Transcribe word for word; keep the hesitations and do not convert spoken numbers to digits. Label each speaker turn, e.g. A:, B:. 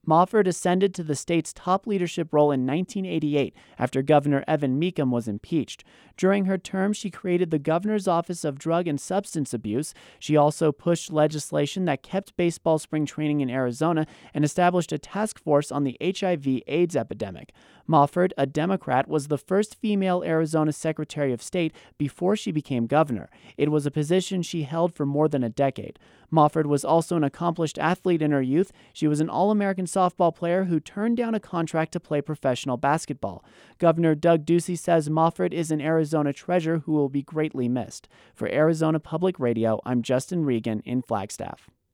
A: Mofford ascended to the state's top leadership role in nineteen eighty-eight after Governor Evan Mecham was impeached. During her term, she created the Governor's Office of Drug and Substance Abuse. She also pushed legislation that kept baseball spring training in Arizona and established a task force on the H I V AIDS epidemic. Mofford, a Democrat, was the first female Arizona Secretary of State before she became governor. It was a position she held for more than a decade. Mofford was also an accomplished athlete in her youth. She was an All-American softball player who turned down a contract to play professional basketball. Governor Doug Ducey says Mofford is an Arizona treasure who will be greatly missed. For Arizona Public Radio, I'm Justin Regan in Flagstaff.